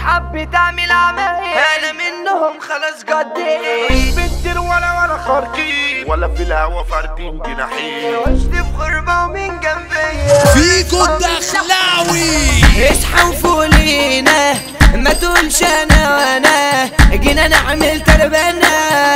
اصحاب بتعمل عمايل انا منهم خلاص قضيت. بنتر ولا خارجين ولا في الهوا فاردين جناحين. عشت في غربة ومن جنبيا فيكو الدخلاوي. اصحى وفولينا ما تقولش انا وانا جينا نعمل تربنا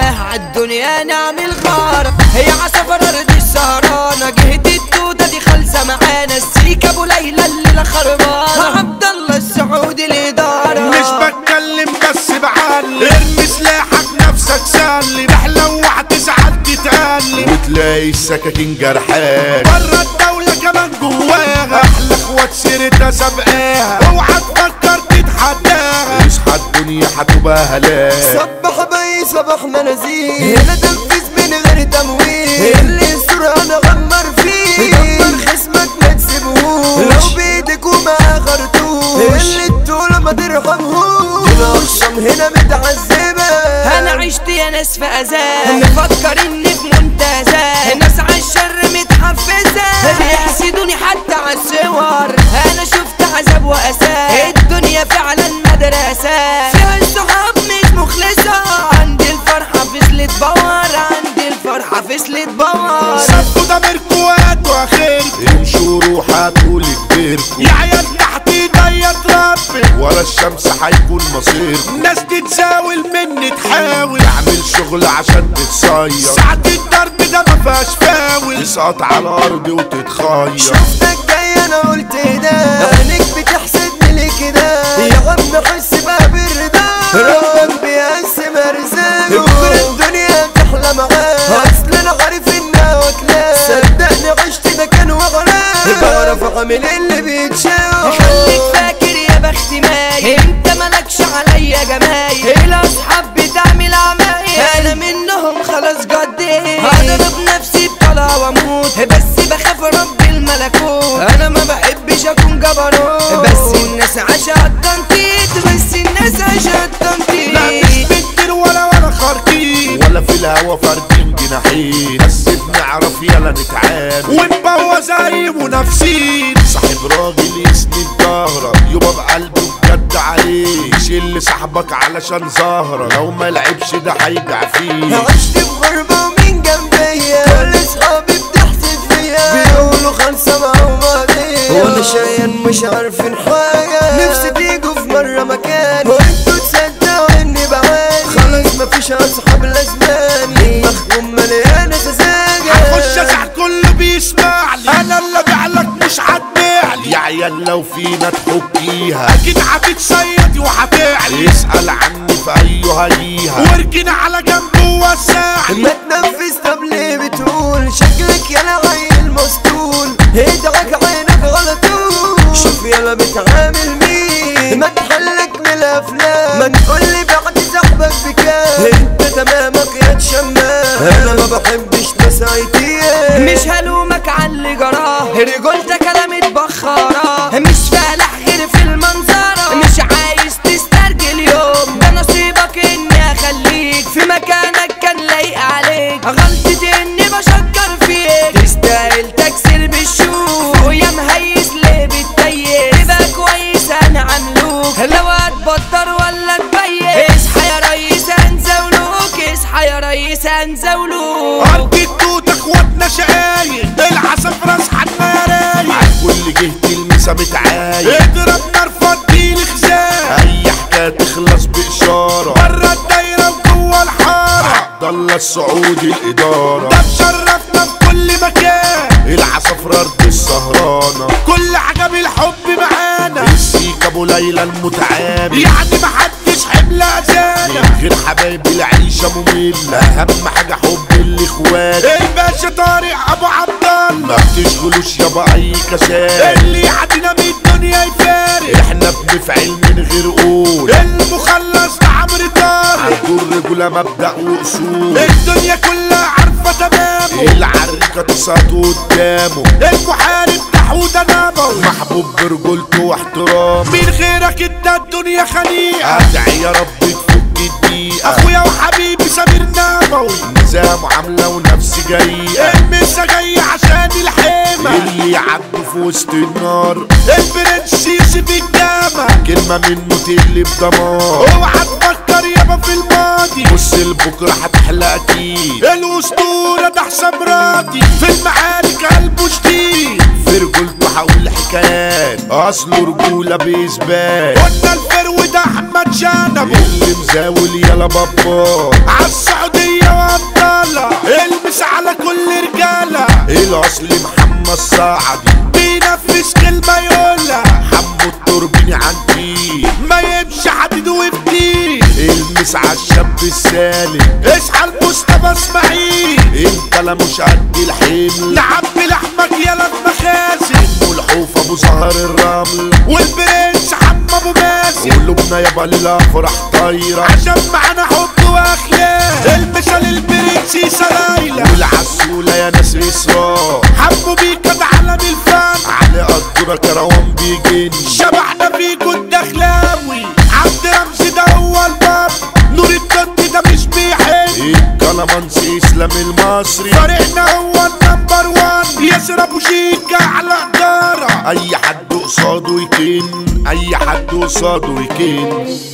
عالدنيا نعمل غارة. هي عصفر ارض السهرانة جهة التوتة دي خالصة معانا. السيكة ابو ليلى الليلة خربانة عبد الله السعودي الادارة. مش بتكلم بس بعلم ارمي سلاحك نفسك سلم. تحلو وهتزعل تتألم وتلاقي السكاكين جرحاك. برا الدولة كمان جواها احلى اخوات سيرتها سابقاها. اوعى تفكر تتحداها اصحى الدنيا هتبقى هلاك. صبح بي صباح منازيل هنا تنفيذ من غير تمويل. اللي يسر انا غمر فيه غمر خصمك ما تسيبهوش. لو بايدك وما غرتوش اللي الطول ما ترحمهوش. هنا الشم هنا متعذبة. انا عشت يا ناس في اذان مفكر اني في منتزه. ناس عالشر متحفزة بيحسدوني حتى عالصور. انا شفت عذاب واساه الدنيا فعلا مدرسة فيها الصحاب مش مخلصة. عندي الفرحة فصلت باور عندي الفرحة فصلت باور. سبوا دمركوا وهاتوا اخركوا امشوا روحوا هتقولي كبركوا. يا عيال تحت ايديا تربي ورا الشمس هيكون مصيركوا. ناس تتزاول مني تحاول تعمل شغل عشان تتصير. ساعة الضرب ده مفيهاش فاول تسقط على الارض وتتخير. شفتك جاي انا قلت ده عينيك بتحسدني ليه كده. يا عم حس بقى بالرضا ربك بيقسم ارزاقه. كل الدنيا تحلى معاه اصل انا عارف انها واكلاه. صدقني عشت ده كان وغراه بعرف اعمل اللي بيتشاف. خليك فاكر يا بخت ماي انت مالكش عليا جمايل. الاصحاب بتعمل عمايل انا منهم خلاص قضيت. هضرب نفسي بطلع واموت بس بخاف رب الملكوت. انا ما بحبش اكون جبروت بس الناس عاشت تنطيط. بس الناس عاشت تنطيط. لا مش بنتر ولا خارجين ولا في الهوا فاردين جناحين. بس بنعرف يلا نتعامل ونبوظ زي منافسين. صاحب راجل يسند ظهرك يبقى بقلبه بجد عليه. يشيل صاحبك علشان ظهرك لو ما لعبش ده هيجع فيه. عشت في غربة ومين جنبيا كل اصحابي بتحسد فيا. بيقولوا خلصة معاهم عليا وانا شايل مش عارفين حاجة. نفسي تيجوا في مرة مكاني وانتوا تصدقوا اني بعاني. خلاص مفيش اصحاب لازماني دماغكم مليانة سذاجة. هخش ازعل كله بيسمعلي انا اللي بعلك مش هتبيعلي. يا عيال لو فينا تحكيها اكيد هتتصيد وهتعلي. اسأل عني في ايها هيها واركن على جنب ووسعلي. ما تنفذ طب ليه بتقول شكلك يالا عيل مسطول. ادعك عينك على طول شوف يالا بتعامل مين. ما تحلك من الافلام ما تقولي بعد صاحبك بكام. انت تمامك يا تشمام انا ما بحبش نسايتيه. مش هلومك على اللي جراه رجولتك انا متبخرة. مش فالح غير في المنظرة مش عايز تسترجل يوم. ده نصيبك اني اخليك في مكانك كان لايق عليك. غلطتي اني بشكر فيك تستاهل تكسر بالشوك. ويا مهيس ليه بتضيق تبقى كويس انا عملوك. لو هتبطر ولا تبيك اصحى يا ريس هنزولوك. اصحى يا ريس هنزولوك. ارض التوت اخواتنا شقايق العسل في راس حنا يا رايق. كل جهة المسا متعايق اضرب نار فضي الخزان. اي حكاية تخلص باشارة برا الدايرة وجوه الحارة. عبد الله السعودي الادارة ده مشرفنا في كل مكان. العصفرة ارض السهرانة كل عجب الحب معانا. السيكة ابو ليلى المتعامل يعني محدش حمل اذانا. من غير حبايب العيشة مملة اهم حاجة حب الاخوات. الباشا طارق ابو عبد الله ما بتشغلوش يابا اي كساد. اللي يعدينا من الدنيا يفارق احنا بنفعل من غير قول. المخلص ده عمرو طارق عنده الرجولة مبدأ واصول. الدنيا كلها عارفة تمامه العريكة تسقط قدامه. المحارب ده حودة نبوي محبوب برجولته واحترامه. من غيرك انت الدنيا خنيقة ادعي يا رب تفك الدقيقة. اخويا وحبيبي سمير نبوي نظام عاملة ونفسي جاية. المسا جاية عشان الحيمة اللي يعدوا في وسط النار. البرنس يوسف الجامع كلمة كلمة منه تقلب دمار. اوعى تفكر يابا في الماضي، بص لبكرة هتحلى اكيد. الاسطورة ده حسام راضي في المعارك قلبه شديد، في رجولته حول حكايات اصله رجولة باثبات. قلنا الفرو ده احمد شنب اللي مزاول يالا بابا عالسعودية وابطالة، المس على كل رجالة. الاصل محمد سعدي بينفذ كلمة يقولها، حمو التوربيني عندي ما يمشي حديد وفتيل. المس عالشاب السالم اصحى المصطفى اسماعيل، انت لا مش قد الحمل نعبي لحمك يالا المخازن. والحوف ابو زهر الرمل والبرنس حمى ابو مازن، قلوبنا يابا للافراح طايره عشان معانا حب واخلاق. المثال البرنس سلايله والعسوله يا ناس اسراء، حبوا بيك ده عالم الفن علي قدره كروان بيجن. شبحنا فيكو الدخلاوي عبد رمزي ده هو الباب، نور الدنيا ده مش بيحب الكلامانسي اسلام المصري، فريقنا هو النمبر وان. ياسر ابو شيكا على قداره، اي حد قصاده يكن، اي حد قصاده يكن.